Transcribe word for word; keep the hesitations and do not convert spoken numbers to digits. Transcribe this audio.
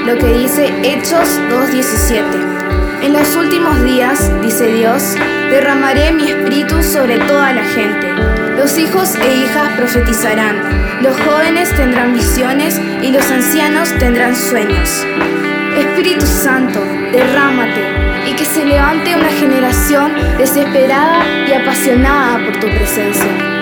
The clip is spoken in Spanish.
lo que dice Hechos dos diecisiete. En los últimos días, dice Dios, derramaré mi espíritu sobre toda la gente. Los hijos e hijas profetizarán, los jóvenes tendrán visiones y los ancianos tendrán sueños. Espíritu Santo, derrámate y que se levante una generación desesperada y apasionada por tu presencia.